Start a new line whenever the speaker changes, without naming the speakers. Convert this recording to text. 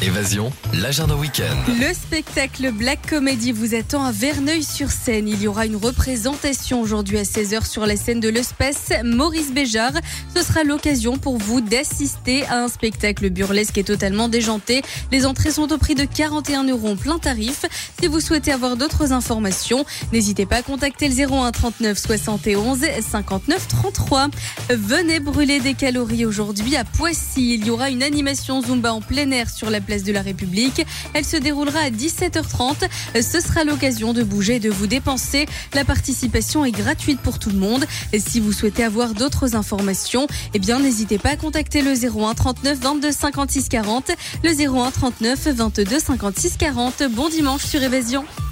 Évasion, l'agenda week-end.
Le spectacle Black Comedy vous attend à Verneuil-sur-Seine. Il y aura une représentation aujourd'hui à 16h sur la scène de l'Espace Maurice Béjart. Ce sera l'occasion pour vous d'assister à un spectacle burlesque et totalement déjanté. Les entrées sont au prix de 41 € plein tarif. Si vous souhaitez avoir d'autres informations, n'hésitez pas à contacter le 01 39 71 59 33. Venez brûler des calories aujourd'hui à Poissy. Il y aura une animation Zumba en plein air sur la place de la République. Elle se déroulera à 17h30. Ce sera l'occasion de bouger et de vous dépenser. La participation est gratuite pour tout le monde. Et si vous souhaitez avoir d'autres informations, n'hésitez pas à contacter le 01 39 22 56 40. Le 01 39 22 56 40. Bon dimanche sur Évasion.